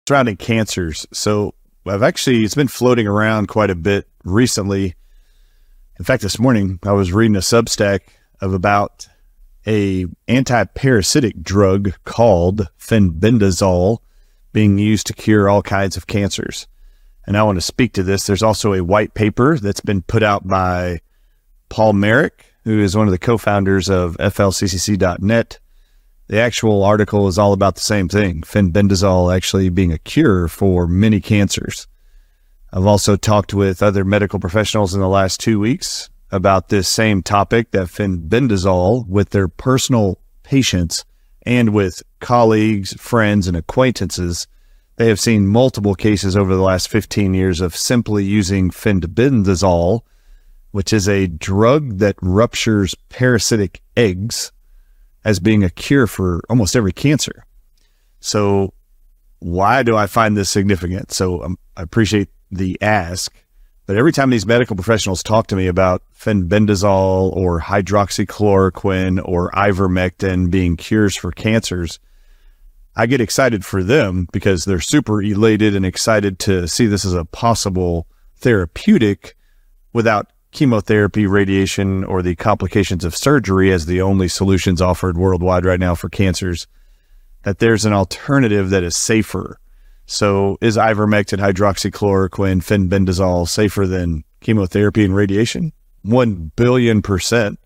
surrounding cancers. So it's been floating around quite a bit recently. In fact, this morning I was reading a Substack about a anti-parasitic drug called fenbendazole being used to cure all kinds of cancers. And I want to speak to this. There's also a white paper that's been put out by Paul Marik, who is one of the co-founders of flccc.net. The actual article is all about the same thing, fenbendazole actually being a cure for many cancers. I've also talked with other medical professionals in the last 2 weeks about this same topic, that fenbendazole, with their personal patients and with colleagues, friends, and acquaintances. They have seen multiple cases over the last 15 years of simply using fenbendazole, which is a drug that ruptures parasitic eggs, as being a cure for almost every cancer. So why do I find this significant? So I appreciate the ask, but every time these medical professionals talk to me about fenbendazole or hydroxychloroquine or ivermectin being cures for cancers, I get excited for them because they're super elated and excited to see this as a possible therapeutic without chemotherapy, radiation, or the complications of surgery as the only solutions offered worldwide right now for cancers, that there's an alternative that is safer. So is ivermectin, hydroxychloroquine, fenbendazole safer than chemotherapy and radiation? 1 billion%.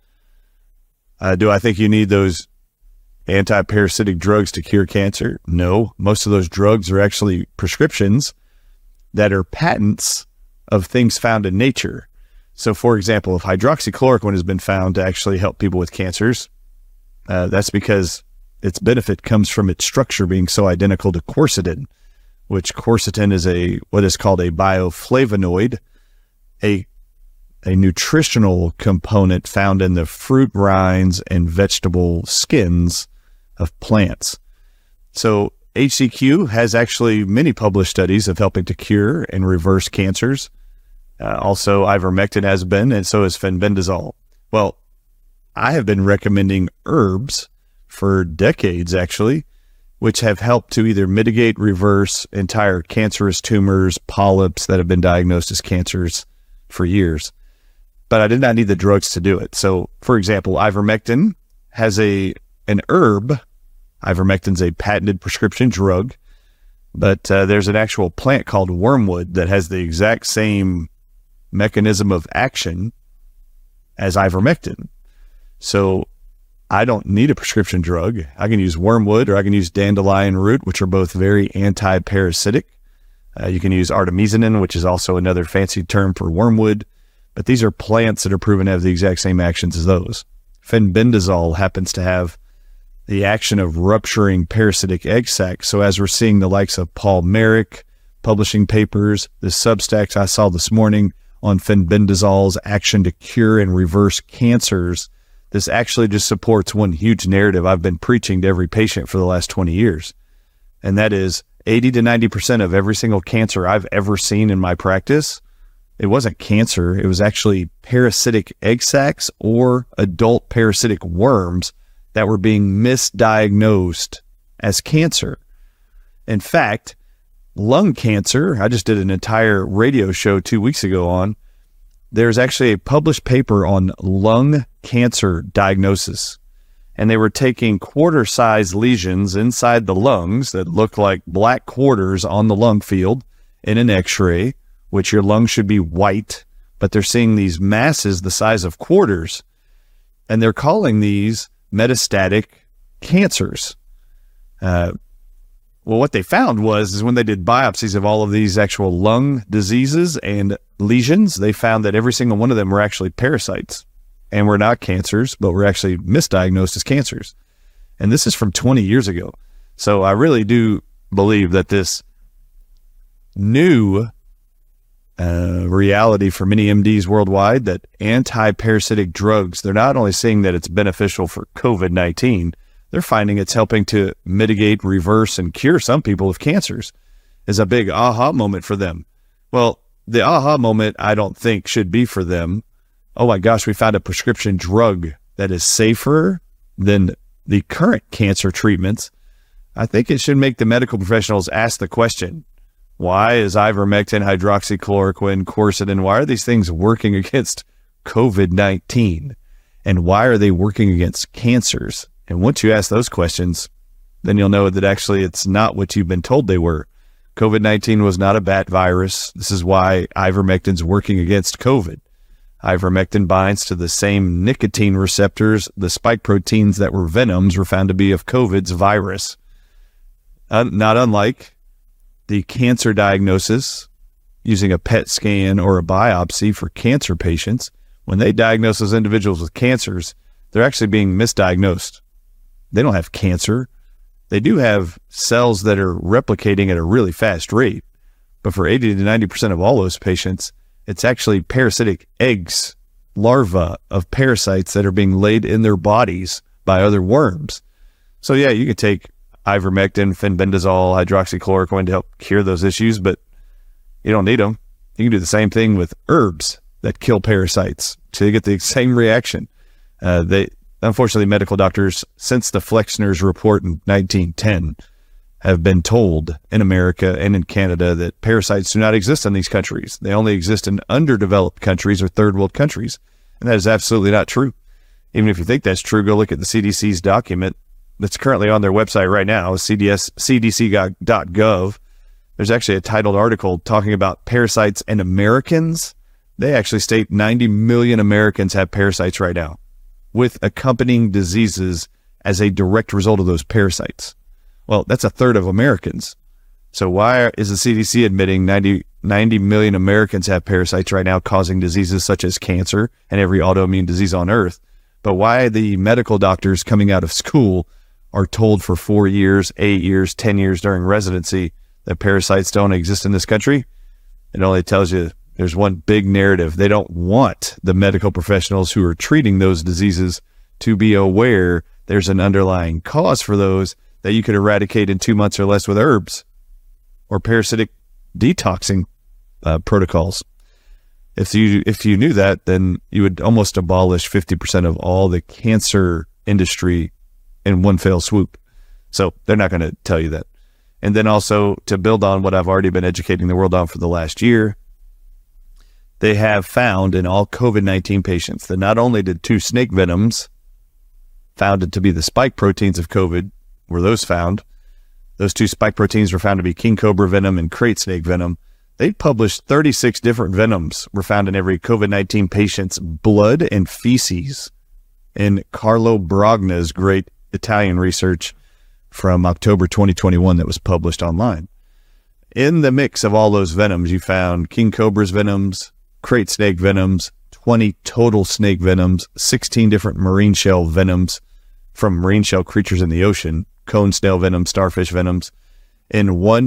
Do I think you need those anti-parasitic drugs to cure cancer? No. Most of those drugs are actually prescriptions that are patents of things found in nature. So, for example, if hydroxychloroquine has been found to actually help people with cancers, that's because its benefit comes from its structure being so identical to quercetin, which quercetin is what is called a bioflavonoid, a nutritional component found in the fruit rinds and vegetable skins of plants. So HCQ has actually many published studies of helping to cure and reverse cancers. Also, ivermectin has been, and so is fenbendazole. Well, I have been recommending herbs for decades, actually, which have helped to either mitigate, reverse entire cancerous tumors, polyps that have been diagnosed as cancers for years. But I did not need the drugs to do it. So, for example, ivermectin has an herb. Ivermectin's a patented prescription drug, but there's an actual plant called wormwood that has the exact same mechanism of action as ivermectin. So I don't need a prescription drug. I can use wormwood or I can use dandelion root, which are both very anti-parasitic. You can use artemisinin, which is also another fancy term for wormwood, but these are plants that are proven to have the exact same actions as those. Fenbendazole happens to have the action of rupturing parasitic egg sacs. So as we're seeing the likes of Paul Marik publishing papers, the Substacks I saw this morning on fenbendazole's action to cure and reverse cancers, this actually just supports one huge narrative I've been preaching to every patient for the last 20 years. And that is 80 to 90% of every single cancer I've ever seen in my practice, it wasn't cancer. It was actually parasitic egg sacs or adult parasitic worms that were being misdiagnosed as cancer. In fact, lung cancer, I just did an entire radio show 2 weeks ago on, there's actually a published paper on lung cancer diagnosis. And they were taking quarter-sized lesions inside the lungs that look like black quarters on the lung field in an x-ray, which your lungs should be white, but they're seeing these masses the size of quarters. And they're calling these metastatic cancers. Well, what they found is when they did biopsies of all of these actual lung diseases and lesions, they found that every single one of them were actually parasites and were not cancers, but were actually misdiagnosed as cancers. And this is from 20 years ago. So I really do believe that this new reality for many MDs worldwide, that anti-parasitic drugs, they're not only saying that it's beneficial for COVID-19, they're finding it's helping to mitigate, reverse, and cure some people with cancers, is a big aha moment for them. Well, the aha moment I don't think should be for them, oh my gosh, we found a prescription drug that is safer than the current cancer treatments. I think it should make the medical professionals ask the question, why is ivermectin, hydroxychloroquine, quercetin, why are these things working against COVID-19? And why are they working against cancers? And once you ask those questions, then you'll know that actually it's not what you've been told they were. COVID-19 was not a bat virus. This is why ivermectin's working against COVID. Ivermectin binds to the same nicotine receptors. The spike proteins that were venoms were found to be of COVID's virus. Not unlike the cancer diagnosis using a PET scan or a biopsy for cancer patients. When they diagnose those individuals with cancers, they're actually being misdiagnosed. They don't have cancer. They do have cells that are replicating at a really fast rate. But for 80 to 90% of all those patients, it's actually parasitic eggs, larvae of parasites that are being laid in their bodies by other worms. So yeah, you could take ivermectin, fenbendazole, hydroxychloroquine to help cure those issues, but you don't need them. You can do the same thing with herbs that kill parasites. So you get the same reaction. Unfortunately, medical doctors, since the Flexner's report in 1910, have been told in America and in Canada that parasites do not exist in these countries. They only exist in underdeveloped countries or third world countries. And that is absolutely not true. Even if you think that's true, go look at the CDC's document that's currently on their website right now, cdc.gov. There's actually a titled article talking about parasites and Americans. They actually state 90 million Americans have parasites right now, with accompanying diseases as a direct result of those parasites. Well, that's a third of Americans. So why is the CDC admitting 90 million Americans have parasites right now causing diseases such as cancer and every autoimmune disease on earth? But why the medical doctors coming out of school are told for 4 years, 8 years, 10 years during residency that parasites don't exist in this country? It only tells you there's one big narrative. They don't want the medical professionals who are treating those diseases to be aware there's an underlying cause for those that you could eradicate in 2 months or less with herbs or parasitic detoxing protocols. If you knew that, then you would almost abolish 50% of all the cancer industry in one fell swoop. So they're not going to tell you that. And then also, to build on what I've already been educating the world on for the last year, they have found in all COVID-19 patients that not only did 2 snake venoms found to be the spike proteins of COVID were those found, those 2 spike proteins were found to be king cobra venom and crate snake venom. They published 36 different venoms were found in every COVID-19 patient's blood and feces in Carlo Brogna's great Italian research from October 2021 that was published online. In the mix of all those venoms, you found king cobra's venoms, crate snake venoms, 20 total snake venoms, 16 different marine shell venoms from marine shell creatures in the ocean, cone snail venom, starfish venoms. In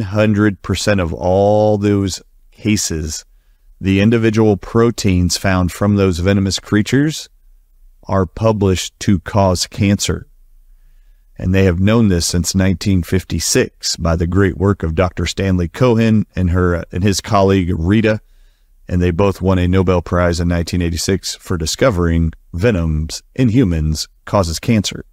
100% of all those cases, the individual proteins found from those venomous creatures are published to cause cancer. And they have known this since 1956 by the great work of Dr. Stanley Cohen and his colleague Rita. And they both won a Nobel Prize in 1986 for discovering venoms in humans causes cancer.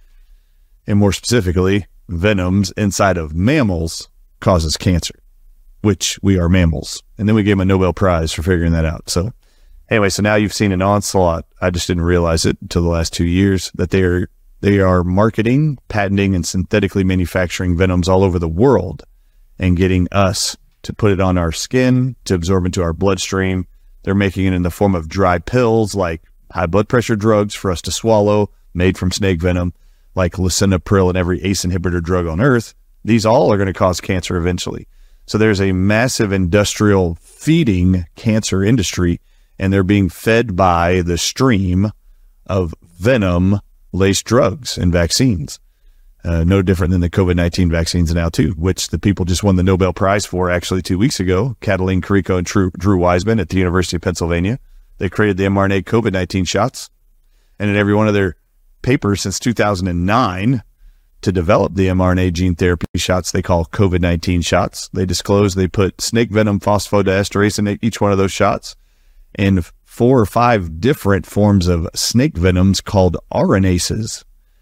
And more specifically, venoms inside of mammals causes cancer, which we are mammals. And then we gave them a Nobel Prize for figuring that out. So anyway, so now you've seen an onslaught. I just didn't realize it until the last 2 years that they are marketing, patenting, and synthetically manufacturing venoms all over the world and getting us to put it on our skin, to absorb into our bloodstream. They're making it in the form of dry pills like high blood pressure drugs for us to swallow, made from snake venom, like lisinopril and every ACE inhibitor drug on earth. These all are going to cause cancer eventually. So there's a massive industrial feeding cancer industry, and they're being fed by the stream of venom-laced drugs and vaccines. No different than the COVID-19 vaccines now too, which the people just won the Nobel Prize for actually 2 weeks ago, Katalin Kariko and Drew Wiseman at the University of Pennsylvania. They created the mRNA COVID-19 shots, and in every one of their papers since 2009 to develop the mRNA gene therapy shots they call COVID-19 shots, they disclose they put snake venom phosphodiesterase in each one of those shots, and 4 or 5 different forms of snake venoms called RNases.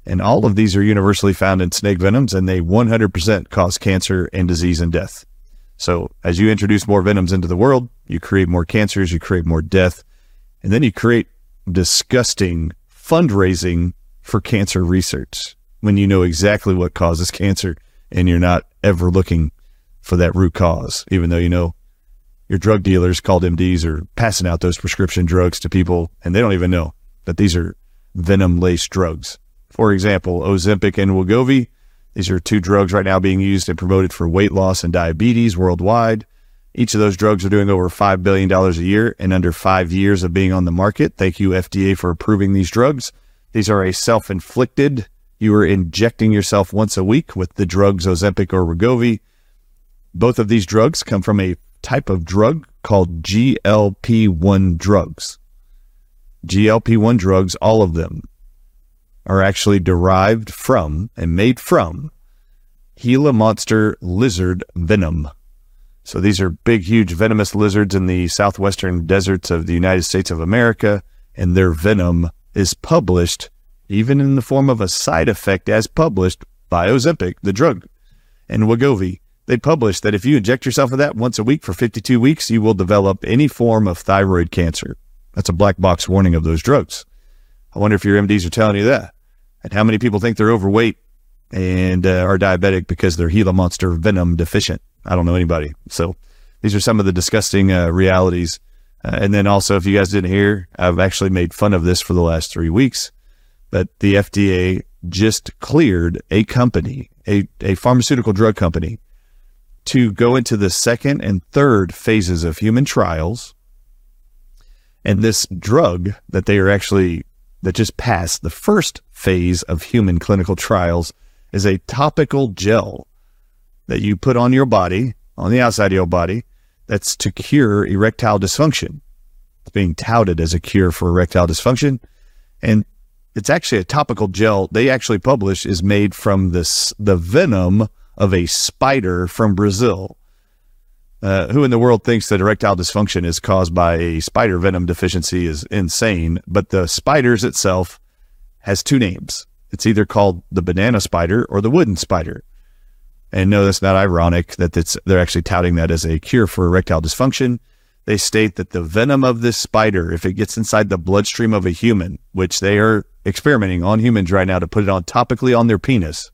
And all of these are universally found in snake venoms, and they 100% cause cancer and disease and death. So as you introduce more venoms into the world, you create more cancers, you create more death, and then you create disgusting fundraising for cancer research when you know exactly what causes cancer and you're not ever looking for that root cause, even though you know your drug dealers called MDs are passing out those prescription drugs to people and they don't even know that these are venom-laced drugs. For example, Ozempic and Wegovy, these are two drugs right now being used and promoted for weight loss and diabetes worldwide. Each of those drugs are doing over $5 billion a year in under 5 years of being on the market. Thank you, FDA, for approving these drugs. These are a self-inflicted, you are injecting yourself once a week with the drugs Ozempic or Wegovy. Both of these drugs come from a type of drug called GLP-1 drugs. GLP-1 drugs, all of them, are actually derived from and made from Gila monster lizard venom. So these are big, huge venomous lizards in the southwestern deserts of the United States of America, and their venom is published, even in the form of a side effect as published by Ozempic, the drug, and Wegovy. They published that if you inject yourself with that once a week for 52 weeks, you will develop any form of thyroid cancer. That's a black box warning of those drugs. I wonder if your MDs are telling you that. And how many people think they're overweight and are diabetic because they're Gila monster venom deficient? I don't know anybody. So these are some of the disgusting realities. And then also, if you guys didn't hear, I've actually made fun of this for the last 3 weeks, but the FDA just cleared a company, a pharmaceutical drug company, to go into the second and third phases of human trials. And this drug that that just passed the first phase of human clinical trials is a topical gel that you put on your body, on the outside of your body, that's to cure erectile dysfunction. It's being touted as a cure for erectile dysfunction. And it's actually a topical gel they actually publish is made from the venom of a spider from Brazil. Who in the world thinks that erectile dysfunction is caused by a spider venom deficiency is insane. But the spiders itself has two names. It's either called the banana spider or the wooden spider. And no, that's not ironic that they're actually touting that as a cure for erectile dysfunction. They state that the venom of this spider, if it gets inside the bloodstream of a human, which they are experimenting on humans right now to put it on topically on their penis,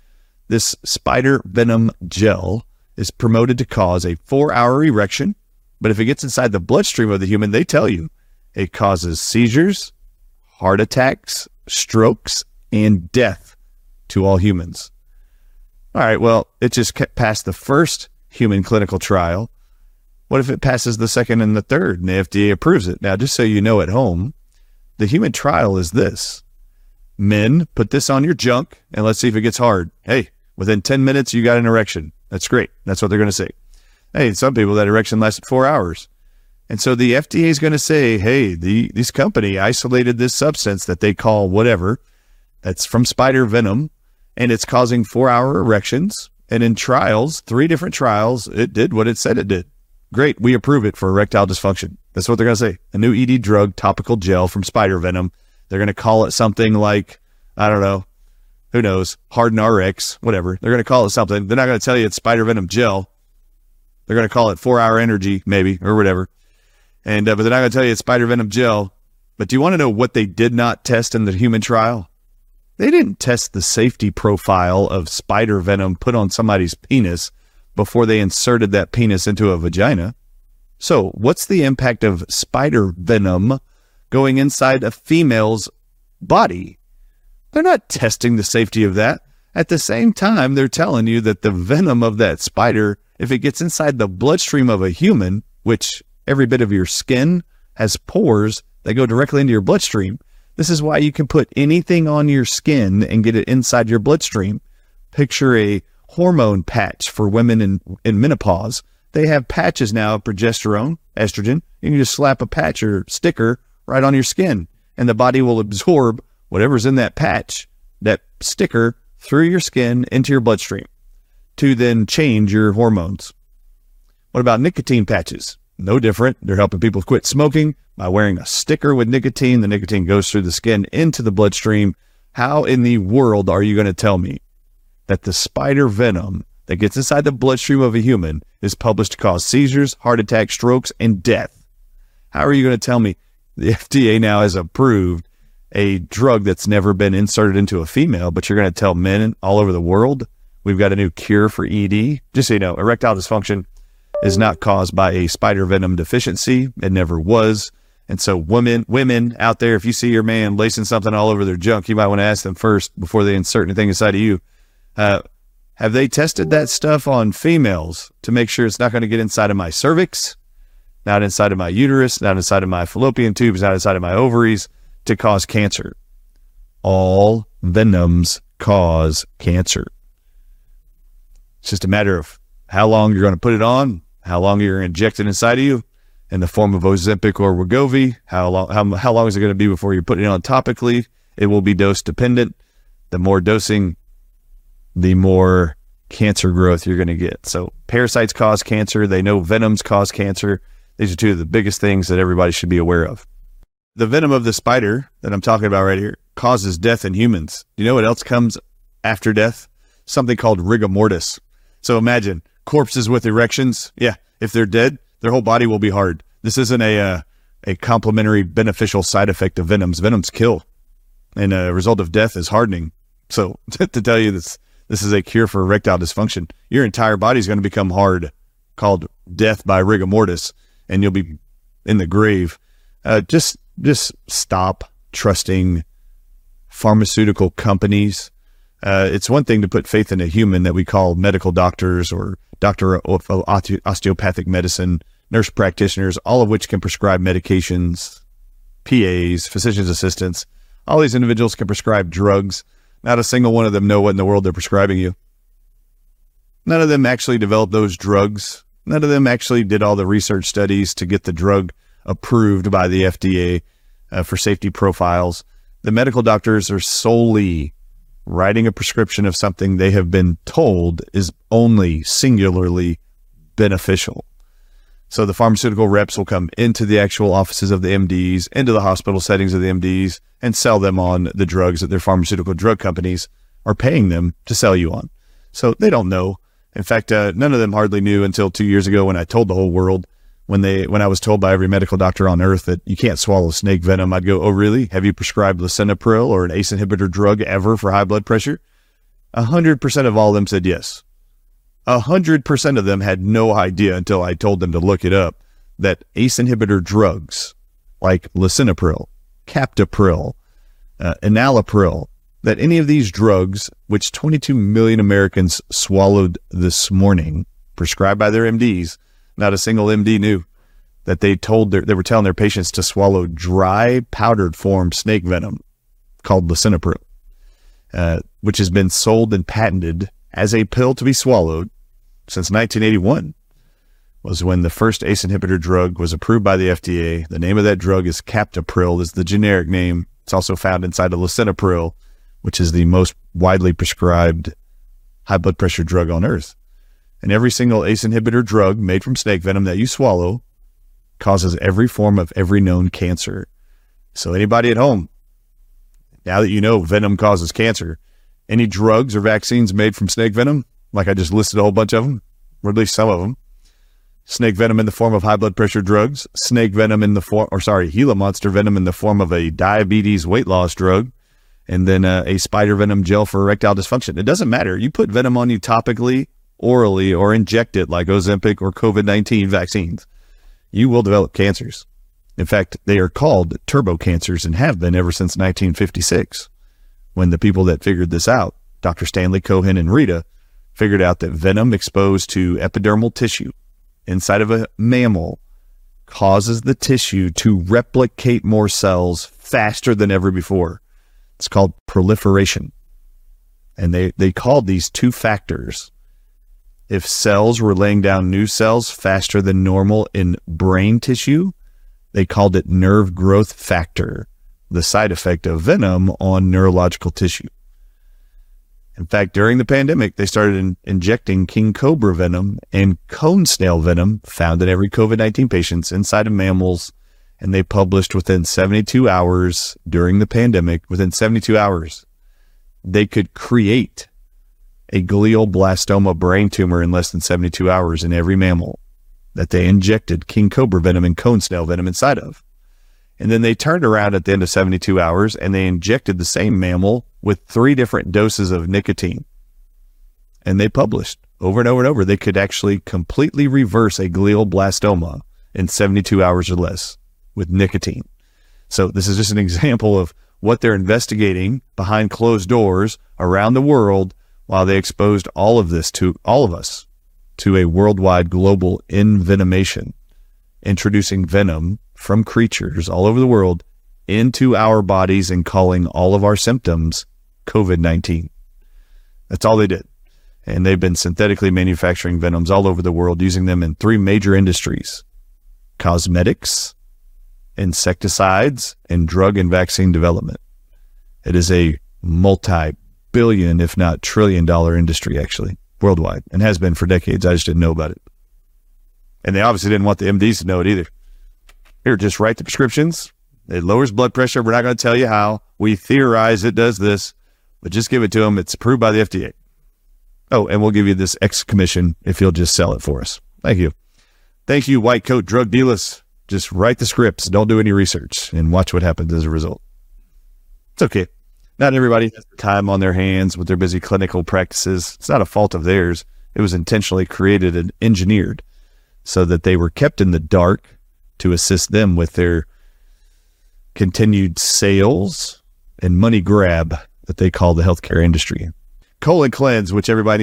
this spider venom gel is promoted to cause a 4-hour erection. But if it gets inside the bloodstream of the human, they tell you it causes seizures, heart attacks, strokes, and death to all humans. All right, well, it just passed the first human clinical trial. What if it passes the second and the third and the FDA approves it? Now, just so you know at home, the human trial is this. Men, put this on your junk and let's see if it gets hard. Hey, within 10 minutes, you got an erection. That's great. That's what they're going to say. Hey, some people, that erection lasted 4 hours. And so the FDA is going to say, hey, this company isolated this substance that they call whatever, that's from spider venom, and it's causing 4-hour erections. And in trials, 3 different trials, it did what it said it did. Great. We approve it for erectile dysfunction. That's what they're going to say. A new ED drug, topical gel from spider venom. They're going to call it something like, I don't know, who knows, Harden RX, whatever. They're going to call it something. They're not going to tell you it's spider venom gel. They're going to call it 4-hour energy, maybe, or whatever. And but they're not going to tell you it's spider venom gel. But do you want to know what they did not test in the human trial? They didn't test the safety profile of spider venom put on somebody's penis before they inserted that penis into a vagina. So what's the impact of spider venom going inside a female's body? They're not testing the safety of that. At the same time, they're telling you that the venom of that spider, if it gets inside the bloodstream of a human, which every bit of your skin has pores that go directly into your bloodstream. This is why you can put anything on your skin and get it inside your bloodstream. Picture a hormone patch for women in menopause. They have patches now of progesterone, estrogen. You can just slap a patch or sticker right on your skin, and the body will absorb whatever's in that patch, that sticker, through your skin into your bloodstream to then change your hormones. What about nicotine patches? No different. They're helping people quit smoking by wearing a sticker with nicotine. The nicotine goes through the skin into the bloodstream, How in the world are you going to tell me that the spider venom that gets inside the bloodstream of a human is published to cause seizures, heart attacks, strokes, and death? How are you going to tell me the FDA now has approved a drug that's never been inserted into a female, but you're going to tell men all over the world we've got a new cure for ED? Just so you know, erectile dysfunction is not caused by a spider venom deficiency. It never was. And so women out there, if you see your man lacing something all over their junk, you might want to ask them first before they insert anything inside of you. Have they tested that stuff on females to make sure it's not going to get inside of my cervix, not inside of my uterus, not inside of my fallopian tubes, not inside of my ovaries to cause cancer? All venoms cause cancer. It's just a matter of how long you're going to put it on, how long you're injected inside of you in the form of Ozempic or Wegovy, how long is it going to be before you're putting it on topically. It will be dose dependent. The more dosing, the more cancer growth you're going to get. So parasites cause cancer. They know venoms cause cancer. These are two of the biggest things that everybody should be aware of. The venom of the spider that I'm talking about right here causes death in humans. You know what else comes after death? Something called rigor mortis. So imagine corpses with erections. Yeah, if they're dead, their whole body will be hard. This isn't a complementary beneficial side effect of venoms. Venoms kill, and a result of death is hardening. So to tell you this is a cure for erectile dysfunction, your entire body is going to become hard, called death by rigor mortis, and you'll be in the grave. Just stop trusting pharmaceutical companies. It's one thing to put faith in a human that we call medical doctors or doctor of osteopathic medicine, nurse practitioners, all of which can prescribe medications, PAs, physician's assistants. All these individuals can prescribe drugs. Not a single one of them know what in the world they're prescribing you. None of them actually developed those drugs. None of them actually did all the research studies to get the drug approved by the FDA for safety profiles. The medical doctors are solely writing a prescription of something they have been told is only singularly beneficial. So the pharmaceutical reps will come into the actual offices of the MDs, into the hospital settings of the MDs, and sell them on the drugs that their pharmaceutical drug companies are paying them to sell you on. So they don't know. In fact, none of them hardly knew until 2 years ago when I told the whole world. When I was told by every medical doctor on earth that you can't swallow snake venom, I'd go, "Oh, really? Have you prescribed lisinopril or an ACE inhibitor drug ever for high blood pressure?" 100% of all of them said yes. 100% of them had no idea until I told them to look it up that ACE inhibitor drugs like lisinopril, captopril, enalapril, that any of these drugs, which 22 million Americans swallowed this morning, prescribed by their MDs, not a single MD knew that they were telling their patients to swallow dry powdered form snake venom called lisinopril, which has been sold and patented as a pill to be swallowed since 1981, was when the first ACE inhibitor drug was approved by the FDA. The name of that drug is captopril, is the generic name. It's also found inside of lisinopril, which is the most widely prescribed high blood pressure drug on earth. And every single ACE inhibitor drug made from snake venom that you swallow causes every form of every known cancer. So anybody at home, now that you know venom causes cancer, any drugs or vaccines made from snake venom, like I just listed a whole bunch of them, or at least some of them, snake venom in the form of high blood pressure drugs, snake venom in the form, Gila monster venom in the form of a diabetes weight loss drug, and then a spider venom gel for erectile dysfunction. It doesn't matter. You put venom on you topically, orally, or inject it like Ozempic or COVID-19 vaccines, you will develop cancers. In fact, they are called turbo cancers and have been ever since 1956, when the people that figured this out, Dr. Stanley Cohen and Rita, figured out that venom exposed to epidermal tissue inside of a mammal causes the tissue to replicate more cells faster than ever before. It's called proliferation. And they called these two factors. If cells were laying down new cells faster than normal in brain tissue, they called it nerve growth factor, the side effect of venom on neurological tissue. In fact, during the pandemic, they started injecting king cobra venom and cone snail venom found in every COVID-19 patients inside of mammals, and they published within 72 hours during the pandemic, within 72 hours, they could create a glioblastoma brain tumor in less than 72 hours in every mammal that they injected king cobra venom and cone snail venom inside of. And then they turned around at the end of 72 hours and they injected the same mammal with 3 different doses of nicotine. And they published over and over and over, they could actually completely reverse a glioblastoma in 72 hours or less with nicotine. So this is just an example of what they're investigating behind closed doors around the world while they exposed all of this to all of us to a worldwide global envenomation, introducing venom from creatures all over the world into our bodies and calling all of our symptoms COVID-19. That's all they did. And they've been synthetically manufacturing venoms all over the world, using them in 3 major industries: cosmetics, insecticides, and drug and vaccine development. It is a multi-billion, if not trillion-dollar industry, actually, worldwide, and has been for decades. I just didn't know about it. And they obviously didn't want the MDs to know it either. Here, just write the prescriptions. It lowers blood pressure. We're not going to tell you how. We theorize it does this, but just give it to them. It's approved by the FDA. Oh, and we'll give you this X commission if you'll just sell it for us. Thank you. Thank you, white coat drug dealers. Just write the scripts. Don't do any research and watch what happens as a result. It's okay. Not everybody has the time on their hands with their busy clinical practices. It's not a fault of theirs. It was intentionally created and engineered so that they were kept in the dark to assist them with their continued sales and money grab that they call the healthcare industry. Colon cleanse, which everybody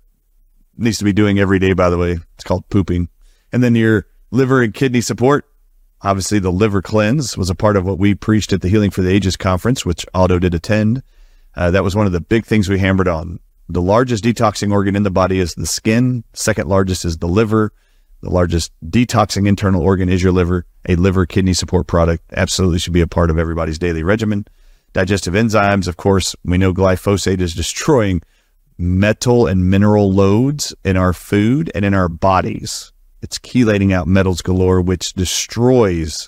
needs to be doing every day, by the way. It's called pooping. And then your liver and kidney support. Obviously, the liver cleanse was a part of what we preached at the Healing for the Ages conference, which Otto did attend. That was one of the big things we hammered on. The largest detoxing organ in the body is the skin. Second largest is the liver. The largest detoxing internal organ is your liver. A liver kidney support product absolutely should be a part of everybody's daily regimen. Digestive enzymes, of course, we know glyphosate is destroying metal and mineral loads in our food and in our bodies. It's chelating out metals galore, which destroys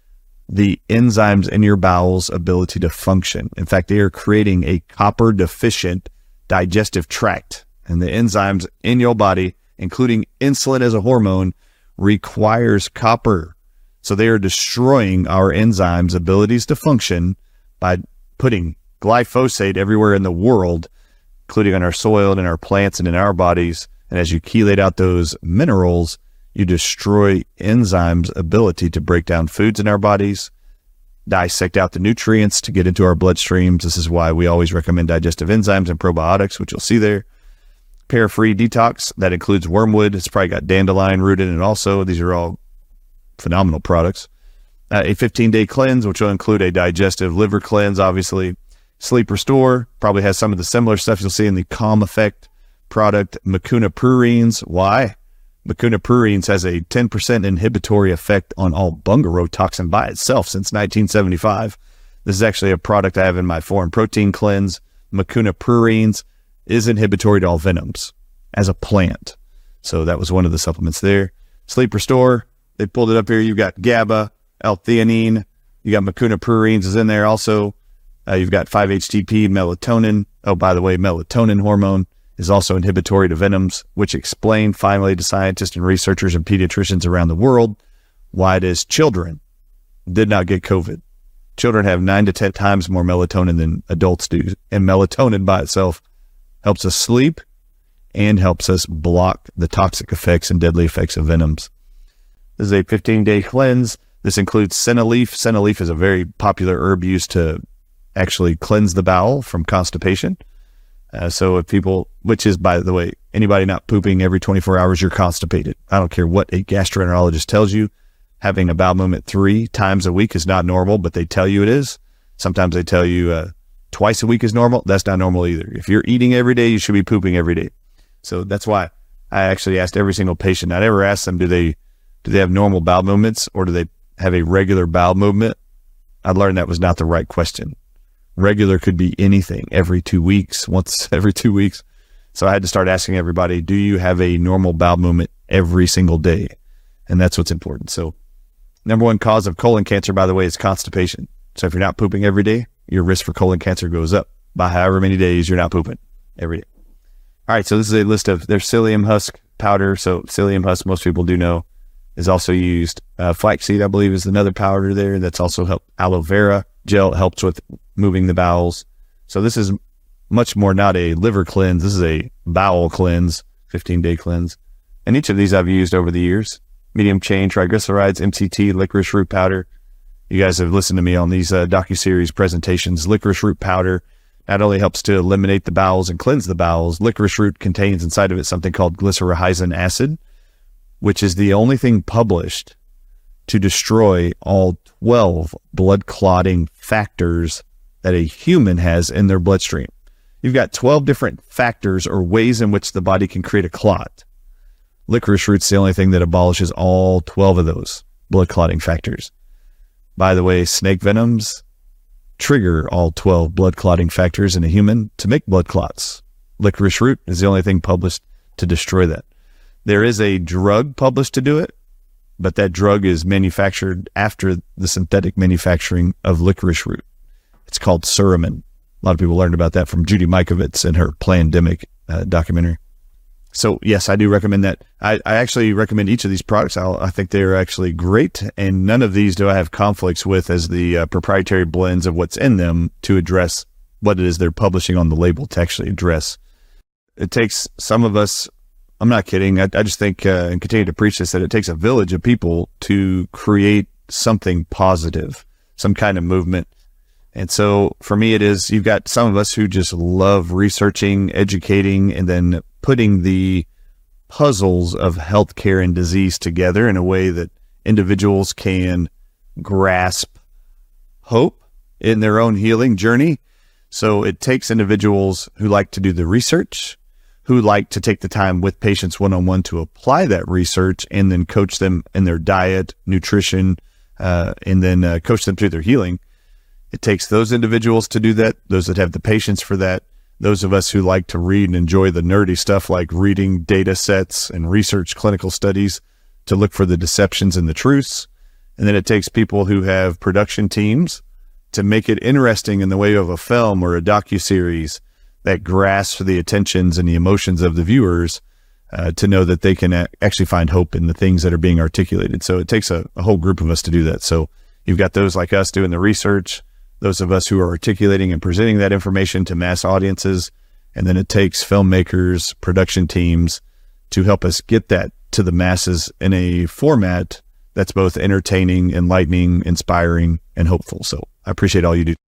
the enzymes in your bowels' ability to function. In fact, they are creating a copper deficient digestive tract, and the enzymes in your body, including insulin as a hormone, requires copper. So they are destroying our enzymes' abilities to function by putting glyphosate everywhere in the world, including on our soil and in our plants and in our bodies. And as you chelate out those minerals, you destroy enzymes' ability to break down foods in our bodies, dissect out the nutrients to get into our bloodstreams. This is why we always recommend digestive enzymes and probiotics, which you'll see there. Para-free detox, that includes wormwood. It's probably got dandelion root in it also. These are all phenomenal products. A 15-day cleanse, which will include a digestive liver cleanse, obviously. Sleep Restore probably has some of the similar stuff you'll see in the Calm Effect product. Mucuna prurines. Why? Mucuna prurines has a 10% inhibitory effect on all bungaroo toxin by itself since 1975. This is actually a product I have in my foreign protein cleanse. Mucuna prurines is inhibitory to all venoms as a plant. So that was one of the supplements there. Sleep Restore, they pulled it up here. You've got GABA, L-theanine. You got Mucuna prurines is in there also. You've got 5-HTP, melatonin. Oh, by the way, melatonin hormone is also inhibitory to venoms, which explain finally to scientists and researchers and pediatricians around the world why it is children did not get COVID. Children have 9 to 10 times more melatonin than adults do. And melatonin by itself helps us sleep and helps us block the toxic effects and deadly effects of venoms. This is a 15-day cleanse. This includes senna leaf. Senna leaf is a very popular herb used to actually cleanse the bowel from constipation. So if people, which is, by the way, anybody not pooping every 24 hours, you're constipated. I don't care what a gastroenterologist tells you. Having a bowel movement 3 times a week is not normal, but they tell you it is. Sometimes they tell you twice a week is normal. That's not normal either. If you're eating every day, you should be pooping every day. So that's why I actually asked every single patient. I never asked them, do they have normal bowel movements or do they have a regular bowel movement? I learned that was not the right question. Regular could be anything, every 2 weeks, once every 2 weeks. So I had to start asking everybody, do you have a normal bowel movement every single day? And that's what's important. So number 1 cause of colon cancer, by the way, is constipation. So if you're not pooping every day, your risk for colon cancer goes up. by however many days you're not pooping every day. All right, so this is a list of their psyllium husk powder. So psyllium husk, most people do know, is also used. Flaxseed, I believe, is another powder there that's also helped. Aloe vera gel helps with moving the bowels. So this is much more not a liver cleanse. This is a bowel cleanse, 15-day cleanse. And each of these I've used over the years. Medium chain triglycerides, MCT, licorice root powder. You guys have listened to me on these docuseries presentations. Licorice root powder not only helps to eliminate the bowels and cleanse the bowels, licorice root contains inside of it something called glycyrrhizin acid, which is the only thing published to destroy all 12 blood clotting factors that a human has in their bloodstream. You've got 12 different factors or ways in which the body can create a clot. Licorice root's the only thing that abolishes all 12 of those blood clotting factors. By the way, snake venoms trigger all 12 blood clotting factors in a human to make blood clots. Licorice root is the only thing published to destroy that. There is a drug published to do it, but that drug is manufactured after the synthetic manufacturing of licorice root. It's called Suramin. A lot of people learned about that from Judy Mikovits in her Plandemic documentary. So yes, I do recommend that. I actually recommend each of these products. I think they're actually great, and none of these do I have conflicts with as the proprietary blends of what's in them to address what it is they're publishing on the label to actually address. It takes some of us, I'm not kidding, I just think, and continue to preach this, that it takes a village of people to create something positive, some kind of movement. And so for me, it is, you've got some of us who just love researching, educating, and then putting the puzzles of healthcare and disease together in a way that individuals can grasp hope in their own healing journey. So it takes individuals who like to do the research, who like to take the time with patients one-on-one to apply that research and then coach them in their diet, nutrition, and then coach them through their healing. It takes those individuals to do that, those that have the patience for that, those of us who like to read and enjoy the nerdy stuff like reading data sets and research clinical studies to look for the deceptions and the truths. And then it takes people who have production teams to make it interesting in the way of a film or a docuseries that grasps the attentions and the emotions of the viewers to know that they can actually find hope in the things that are being articulated. So it takes a whole group of us to do that. So you've got those like us doing the research, those of us who are articulating and presenting that information to mass audiences. And then it takes filmmakers, production teams to help us get that to the masses in a format that's both entertaining, enlightening, inspiring, and hopeful. So I appreciate all you do.